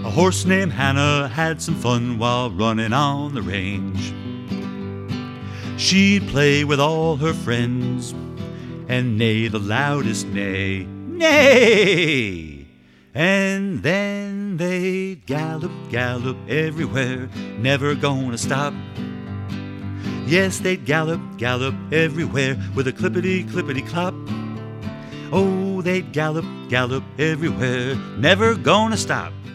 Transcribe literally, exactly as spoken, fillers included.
A horse named Hannah had some fun while running on the range. She'd play with all her friends and neigh the loudest neigh, neigh. And then they'd gallop, gallop everywhere, never gonna stop. Yes, they'd gallop, gallop everywhere with a clippity, clippity clop. Oh, they'd gallop, gallop everywhere, never gonna stop.